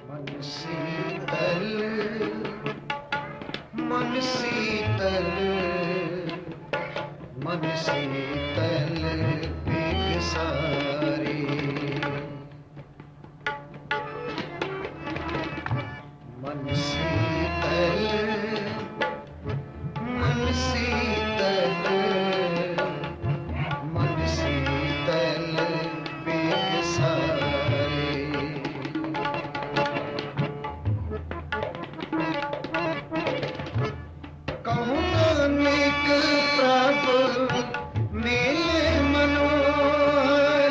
मन शीतल, मन शीतल, मन शीतल एक सारी। मन शीतल, मन शीतल, मन शीतल एक सारी। कहूँ नानक प्रभु मेरे मनोहर,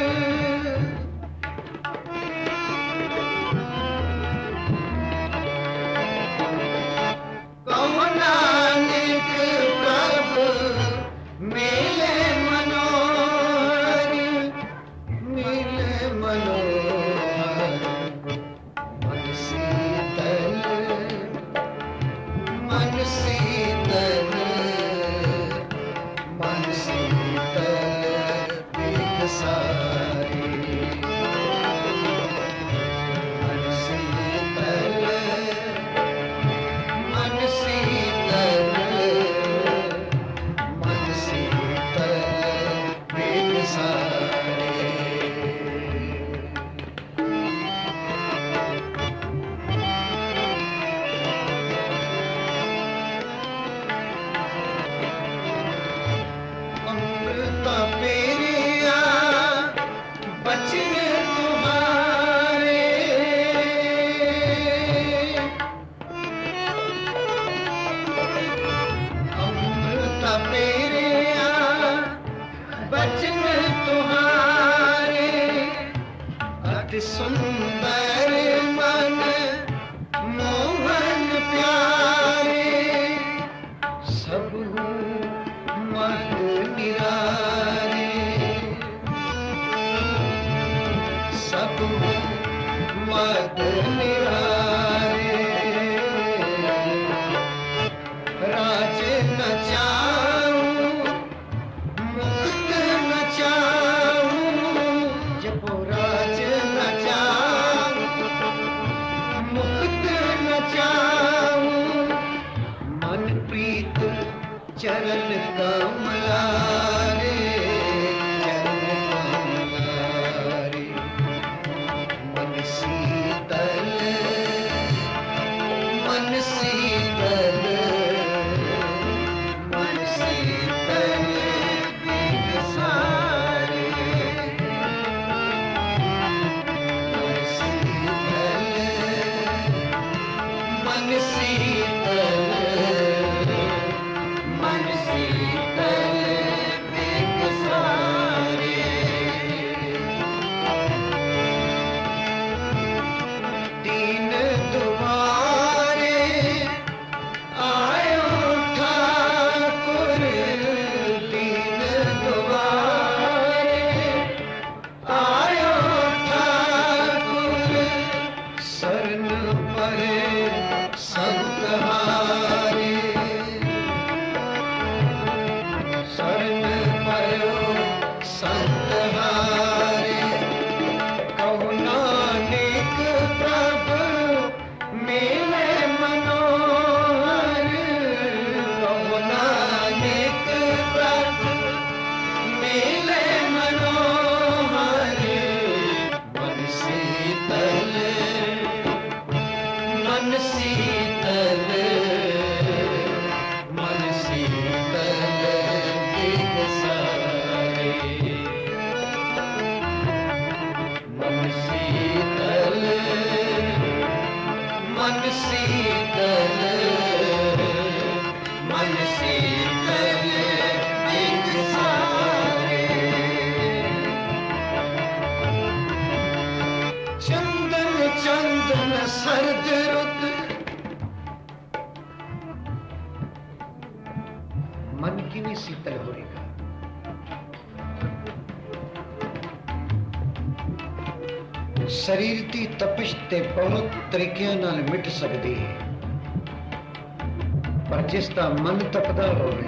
कहूँ नानक प्रभु मेरे मनोहर, मेरे मनोहर। मन शीतल, मन शीतल, मन शीतल एक सारी। मन शीतल, मन शीतल, मन शीतल एक सारी। अमृत पेरिया बचन तुम्हारे, अमृत पेरिया बचन तुम्हारे। अति सुंदर मन मोहन प्यारे, सब मत निरारे, सब मत निरारे। राज न चाहूं, मुक्त न चाहूं, जपो राज न चाहूं, मुक्त न चाहूं। मन प्रीत चरण कमलारे, चरण कमलारे। मन शीतल, मन शीतल, मन शीतल एक सारे। मन शीतल, मन शीतल, मन शीतल एक सारे। दीन दुआरे आयो ठाकुर, दीन दुआरे आयो ठाकुर। शरण परे संत हारे, शरण परो संत हारे। कहु नानक प्रभु मेरे मनोहर, कहु नानक प्रभु मेरे मनोहर। मन शीतल, मन शीतल, मन शीतल एक सारे। मन शीतल, मन शीतल, मन शीतल एक सारे। चंदन चंदन सर्द रुत, मन की भी शीतल होएगा। शरीर की तपिश ते बहुत तरीकों नाल मिट सकती है, पर जिसका मन तपदा होवे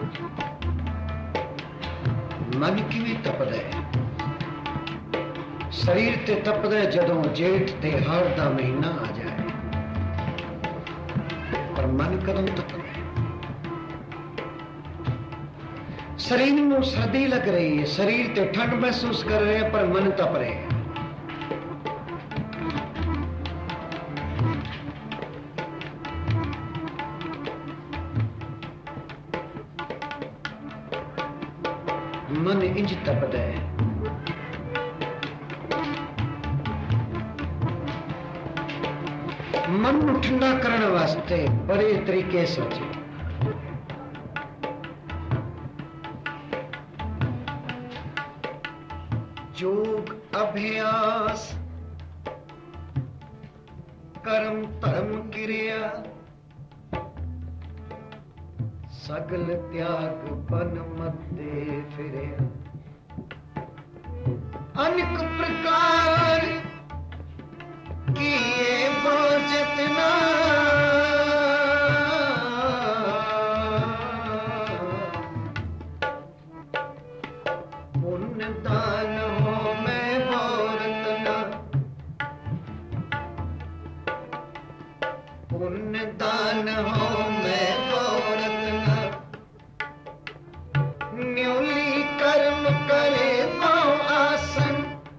मन किवें तपदा है। शरीर ते तपदे जदों जेठ ते हाड़ दा महीना आ जाए, पर मन कदों तपदा है? शरीर नूं सर्दी लग रही है, शरीर ते ठंड महसूस कर रहे हैं, पर मन तप रहे हैं। मन इंज तपदा है। मन नूं ठंडा करने वास्ते बड़े तरीके सोचे। योग अभ्यास, कर्म धर्म क्रिया, सगल त्याग बन मते फिरे। अनेक प्रकार किए जतना, पुण्य दान हो मैं रतना, पुण्य दान हो मैं रतना। न्यूली कर्म करे तो आसन,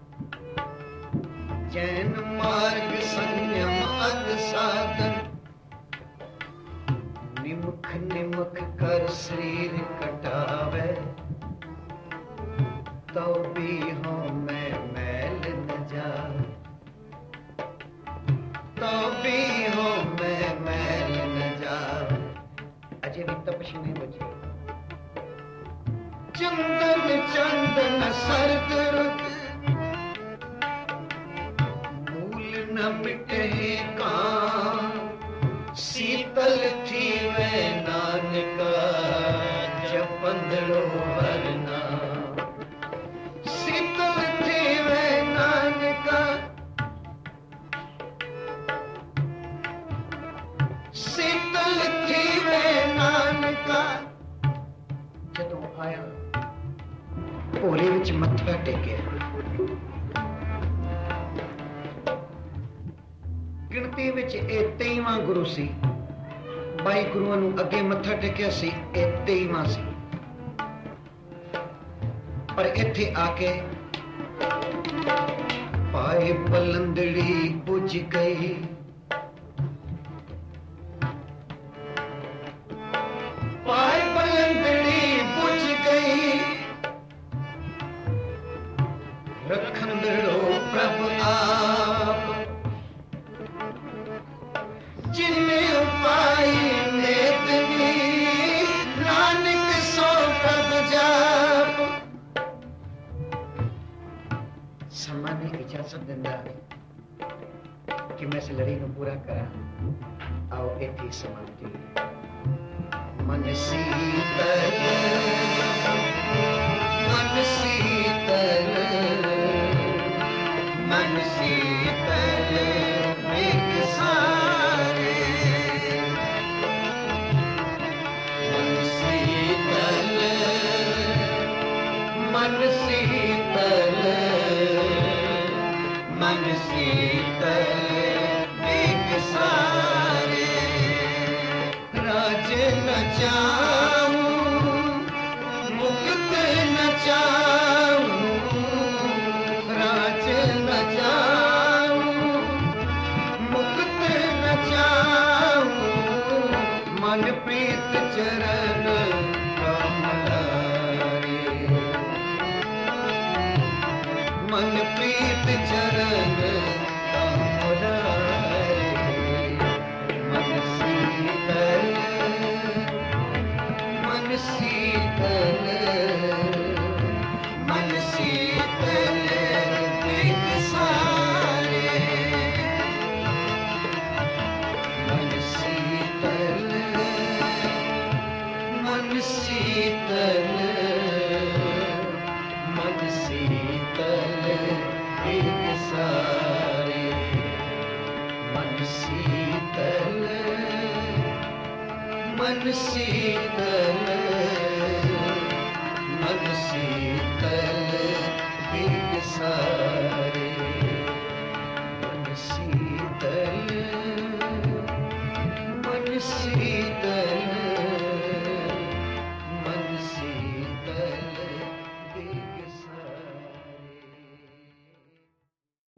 जैन मार्ग संयम अद साधन। निमुख निमुख कर शरीर कटावे, तो भी हो मैं मैल न जावे, तो भी हो मैं मैल न जावे। अजय भी तपस्या नहीं बची। चंदन चंदन सर्द रुत, मूल न मिटे काम। शीतल थी वे नानका, जपंदड़ो हरना। शीतल थी वे नानका, शीतल थी वे नानका। जदों आया भोरे विच मत्था टेकिया, गिणती विच 23वां गुरु सी। 22 गुरुआं नूं अगे मत्था टेकिया सी, 23वां सी। पर इत्थे आके पाए पलंदड़ी बुझ गई। पाए पलंदड़ी बुझ गई, रखन दड़ो प्रभ आप। जिन्ने उपाई नेतनी, नानक सो प्रभ जाप। समा ने इजाजत दिंदा कि मैं इस लड़ी को पूरा करा। आओ इत्थे समाप्ति। मन शीतल, मन शीतल, मन शीतल एक सारे। मन शीतल, मन शीतल, मन शीतल एक सारे। राज न चाहूं, मुक्त न चाहूं, राज न चाहूं, मुक्त न चाहूं। मन प्रीत चरण कमलारे, मन प्रीत चरण कमलारे। मन शीतल, मन शीतल, मन शीतल एक सारे। मन शीतल, मन शीतल, मन शीतल एक सारे। मन शीतल, मन शीतल, मन शीतल एक सारे। तल बंसी